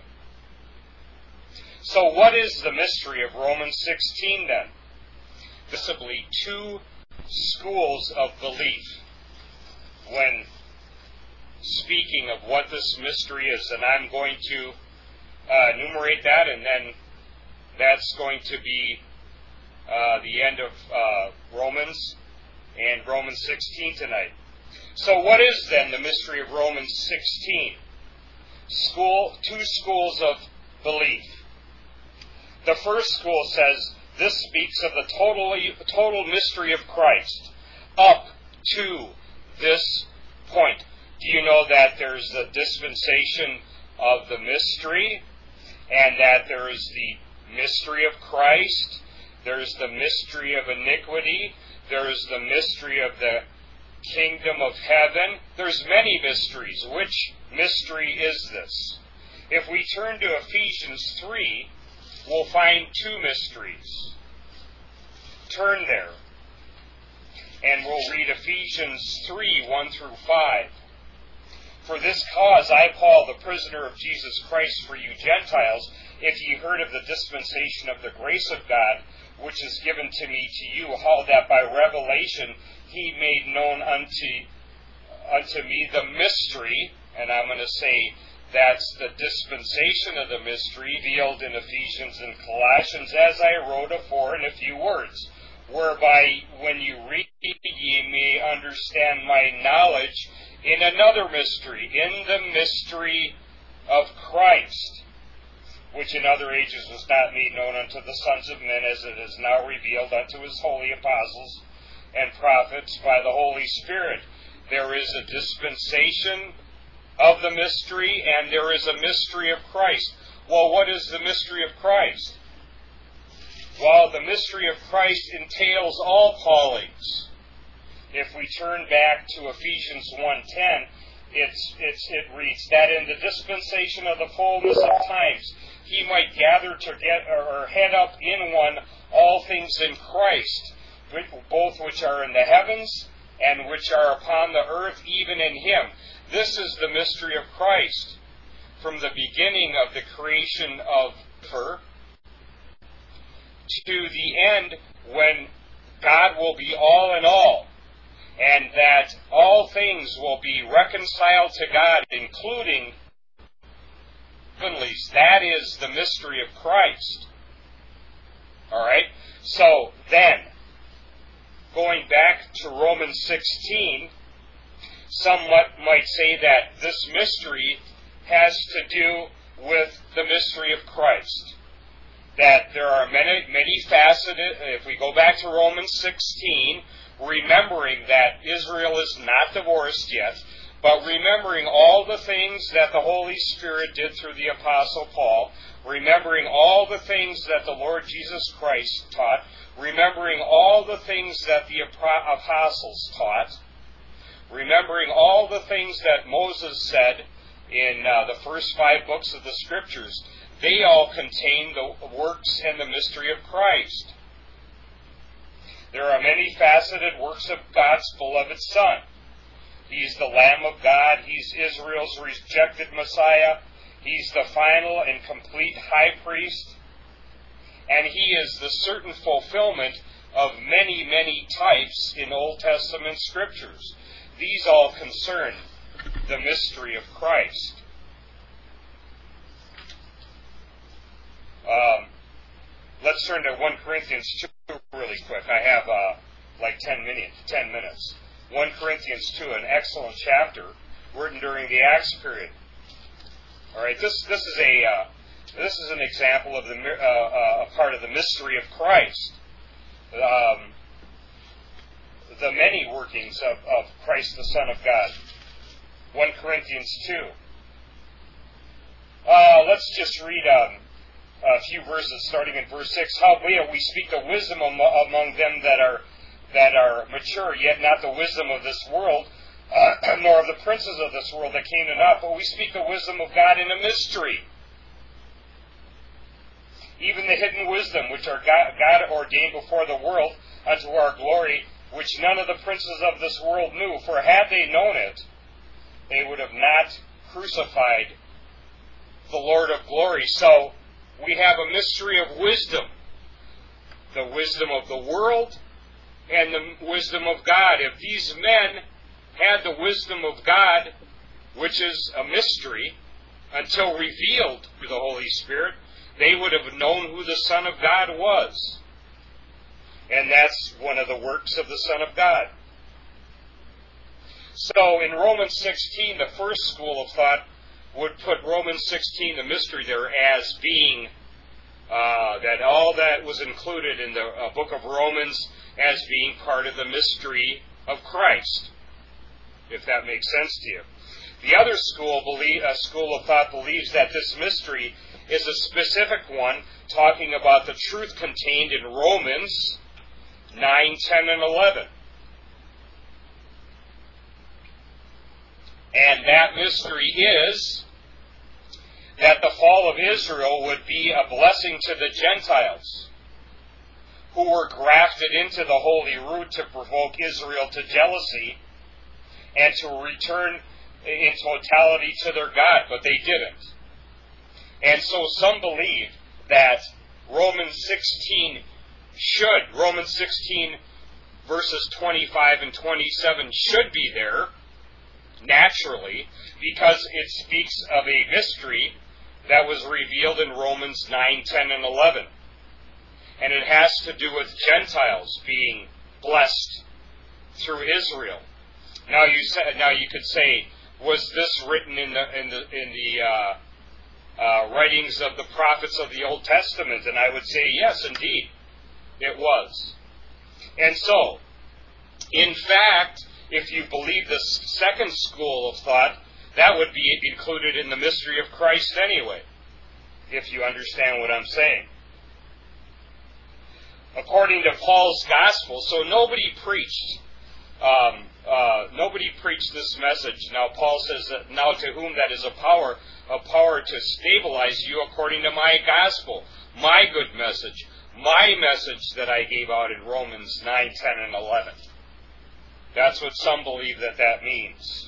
So what is the mystery of Romans sixteen then? Visibly two schools of belief when speaking of what this mystery is, and I'm going to uh, enumerate that, and then that's going to be uh, the end of uh, Romans and Romans sixteen tonight. So what is then the mystery of Romans sixteen? School, two schools of belief. The first school says this speaks of the totally, total mystery of Christ up to this point. Do you know that there's the dispensation of the mystery, and that there is the mystery of Christ, there's the mystery of iniquity, there's the mystery of the kingdom of heaven. There's many mysteries. Which mystery is this? If we turn to Ephesians three, we'll find two mysteries. Turn there, and we'll read Ephesians three, one through five. For this cause I, Paul, the prisoner of Jesus Christ for you Gentiles, if ye heard of the dispensation of the grace of God, which is given to me to you, how that by revelation he made known unto, unto me the mystery, and I'm going to say that's the dispensation of the mystery revealed in Ephesians and Colossians, as I wrote afore in a few words, whereby when you read ye may understand my knowledge in another mystery, in the mystery of Christ, which in other ages was not made known unto the sons of men, as it is now revealed unto his holy apostles and prophets by the Holy Spirit. There is a dispensation of the mystery, and there is a mystery of Christ. Well, what is the mystery of Christ? Well, the mystery of Christ entails all callings. If we turn back to Ephesians one ten, it's, it's, it reads that in the dispensation of the fullness of times he might gather together, or head up in one, all things in Christ, both which are in the heavens and which are upon the earth, even in him. This is the mystery of Christ. From the beginning of the creation of her to the end, when God will be all in all, and that all things will be reconciled to God, including heavenlies. That is the mystery of Christ. All right? So then, going back to Romans sixteen, somewhat might say that this mystery has to do with the mystery of Christ. That there are many, many faceted, if we go back to Romans sixteen, remembering that Israel is not divorced yet, but remembering all the things that the Holy Spirit did through the Apostle Paul, remembering all the things that the Lord Jesus Christ taught, remembering all the things that the apostles taught, remembering all the things that Moses said in uh, the first five books of the Scriptures, they all contain the works and the mystery of Christ. There are many faceted works of God's beloved Son. He's the Lamb of God. He's Israel's rejected Messiah. He's the final and complete high priest. And he is the certain fulfillment of many, many types in Old Testament scriptures. these all concern the mystery of Christ. Um, let's turn to First Corinthians two really quick. I have uh, like ten minutes. Ten minutes. First Corinthians two, an excellent chapter written during the Acts period. All right, this this is a uh, this is an example of the uh, uh, a part of the mystery of Christ. Um, the many workings of, of Christ, the Son of God. First Corinthians two. Uh, let's just read um, a few verses, starting in verse six. Howbeit we speak the wisdom among them that are that are mature, yet not the wisdom of this world, uh, nor of the princes of this world that came to naught, but we speak the wisdom of God in a mystery, even the hidden wisdom which our God, God ordained before the world unto our glory, which none of the princes of this world knew. For had they known it, they would have not crucified the Lord of glory. So we have a mystery of wisdom. The wisdom of the world and the wisdom of God. If these men had the wisdom of God, which is a mystery, until revealed through the Holy Spirit, they would have known who the Son of God was. And that's one of the works of the Son of God. So in Romans sixteen, the first school of thought would put Romans sixteen, the mystery there, as being uh, that all that was included in the uh, book of Romans as being part of the mystery of Christ, if that makes sense to you. The other school, believe, uh, school of thought believes that this mystery is a specific one, talking about the truth contained in Romans nine, ten, and eleven. And that mystery is that the fall of Israel would be a blessing to the Gentiles, who were grafted into the holy root to provoke Israel to jealousy and to return in totality to their God, but they didn't. And so some believe that Romans sixteen should, Romans sixteen verses twenty-five and twenty-seven should be there, naturally, because it speaks of a mystery that was revealed in Romans nine, ten, and eleven. And it has to do with Gentiles being blessed through Israel. Now you say, now you could say, was this written in the in the in the uh, uh, writings of the prophets of the Old Testament? And I would say yes, indeed, it was. And so, in fact, if you believe this second school of thought, that would be included in the mystery of Christ anyway, if you understand what I'm saying. According to Paul's gospel, so nobody preached, um, uh, nobody preached this message. Now Paul says that now to whom that is a power, a power to stabilize you according to my gospel, my good message, my message that I gave out in Romans nine, ten, and eleven. That's what some believe that that means.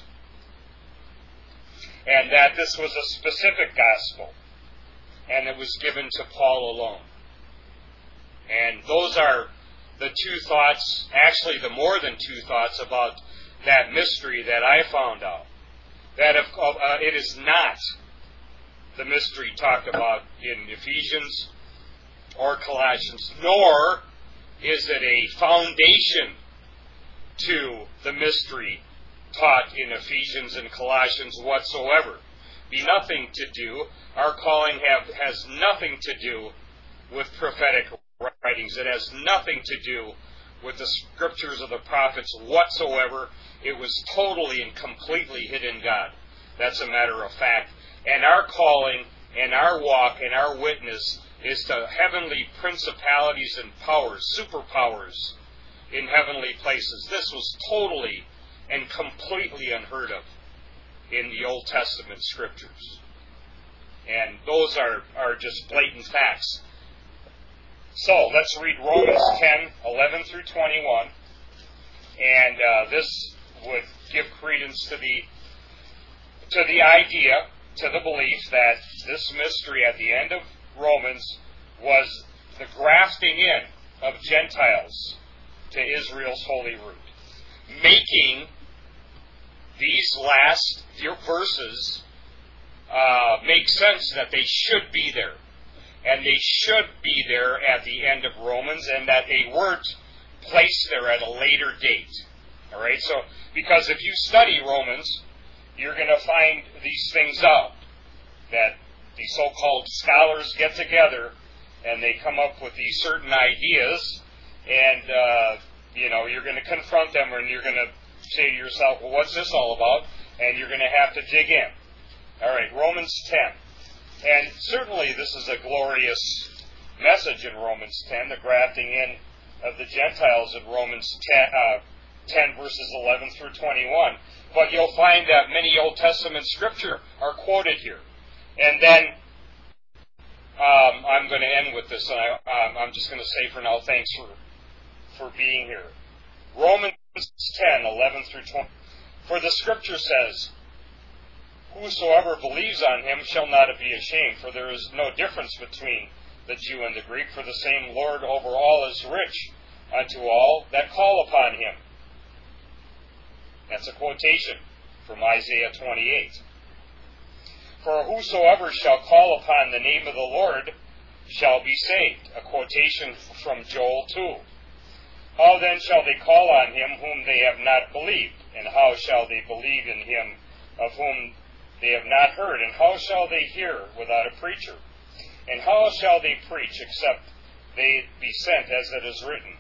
And that this was a specific gospel, and it was given to Paul alone. And those are the two thoughts, actually the more than two thoughts about that mystery that I found out. That if, uh, it is not the mystery talked about in Ephesians or Colossians, nor is it a foundation to the mystery taught in Ephesians and Colossians whatsoever. Be nothing to do. Our calling have, has nothing to do with prophetic writings. It has nothing to do with the scriptures of the prophets whatsoever. It was totally and completely hid in God. That's a matter of fact. And our calling and our walk and our witness is to heavenly principalities and powers, superpowers in heavenly places. This was totally and completely unheard of in the Old Testament scriptures. And those are, are just blatant facts. So let's read Romans ten, eleven through twenty-one. And uh, this would give credence to the to the idea, to the belief that this mystery at the end of Romans was the grafting in of Gentiles to Israel's holy root, making these last few verses uh, make sense that they should be there. And they should be there at the end of Romans, and that they weren't placed there at a later date. All right? So, because if you study Romans, you're going to find these things out. That the so-called scholars get together, and they come up with these certain ideas, and, uh, you know, you're going to confront them, and you're going to say to yourself, well, what's this all about? And you're going to have to dig in. All right, Romans ten. And certainly this is a glorious message in Romans ten, the grafting in of the Gentiles in Romans ten, uh, ten verses eleven through twenty-one. But you'll find that many Old Testament scripture are quoted here. And then um, I'm going to end with this, and I, um, I'm just going to say for now, thanks for, for being here. Romans ten, eleven through twenty. For the scripture says, whosoever believes on him shall not be ashamed, for there is no difference between the Jew and the Greek, for the same Lord over all is rich unto all that call upon him. That's a quotation from Isaiah twenty-eight. For whosoever shall call upon the name of the Lord shall be saved. A quotation from Joel two. How then shall they call on him whom they have not believed? And how shall they believe in him of whom they have not heard? And how shall they hear without a preacher? And how shall they preach except they be sent, as it is written?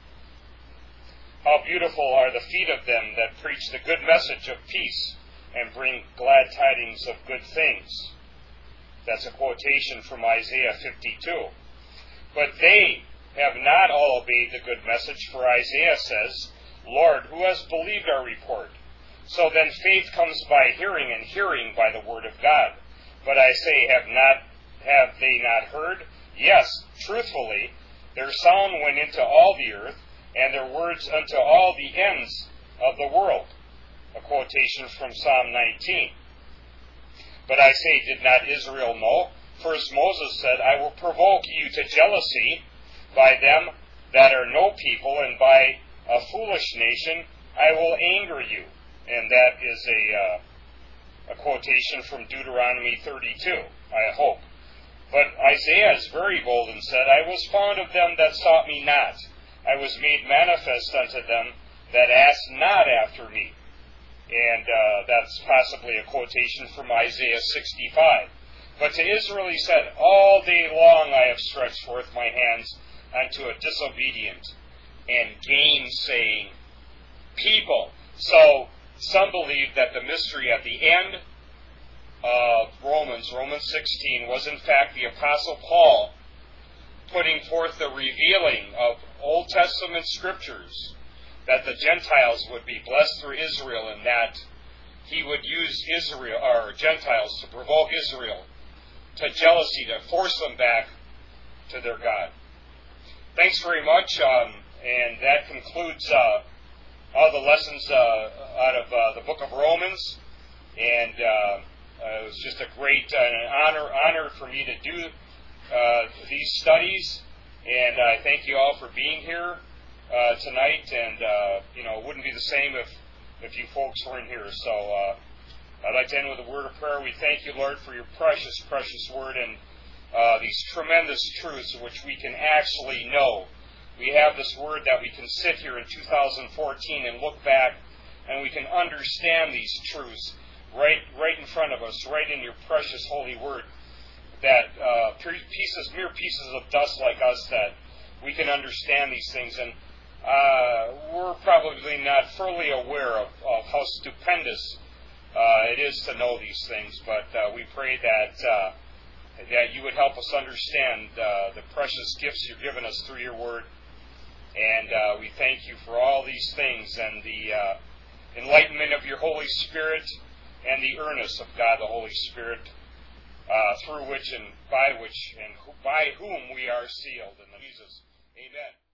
How beautiful are the feet of them that preach the good message of peace and bring glad tidings of good things. That's a quotation from Isaiah fifty-two. But they have not all obeyed the good message, for Isaiah says, Lord, who has believed our report? So then faith comes by hearing, and hearing by the word of God. But I say, have not have they not heard? Yes, truthfully, their sound went into all the earth, and their words unto all the ends of the world. A quotation from Psalm nineteen. But I say, did not Israel know? First Moses said, I will provoke you to jealousy by them that are no people, and by a foolish nation I will anger you. And that is a, uh, a quotation from Deuteronomy thirty-two, I hope. But Isaiah is very bold and said, I was found of them that sought me not. I was made manifest unto them that asked not after me. And uh, that's possibly a quotation from Isaiah sixty-five. But to Israel he said, all day long I have stretched forth my hands unto a disobedient and gainsaying people. So some believe that the mystery at the end of Romans, Romans sixteen, was in fact the Apostle Paul putting forth the revealing of Old Testament scriptures, that the Gentiles would be blessed through Israel, and that he would use Israel or Gentiles to provoke Israel to jealousy, to force them back to their God. Thanks very much, um, and that concludes uh, all the lessons uh, out of uh, the book of Romans. And uh, uh, it was just a great uh, an honor honor for me to do uh, these studies. And I thank you all for being here uh, tonight. And uh, you know, it wouldn't be the same if if you folks weren't here. So uh, I'd like to end with a word of prayer. We thank you, Lord, for your precious, precious word and uh, these tremendous truths which we can actually know. We have this word that we can sit here in two thousand fourteen and look back, and we can understand these truths right right in front of us, right in your precious holy word, that uh, pieces, mere pieces of dust like us, that we can understand these things. And uh, we're probably not fully aware of, of how stupendous uh, it is to know these things, but uh, we pray that uh, that you would help us understand uh, the precious gifts you've given us through your word. And uh, we thank you for all these things and the uh, enlightenment of your Holy Spirit and the earnest of God the Holy Spirit, uh, through which and by which and by whom we are sealed in Jesus. Amen.